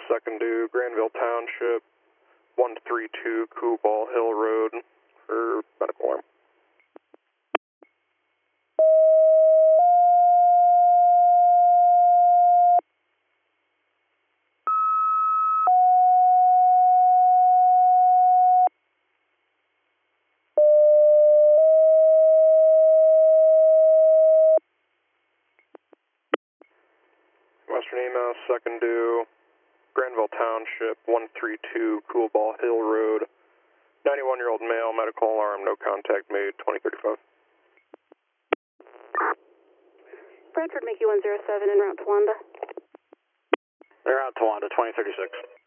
second due, Granville Township, 132 Cooball Hill Road for medical alarm. Western EMS, second due, Granville Township, 132 Coolball Hill Road, 91-year-old male, medical alarm, no contact made, 2035. Bradford, Mickey 107 en route to Wanda. They're out to Wanda, 2036.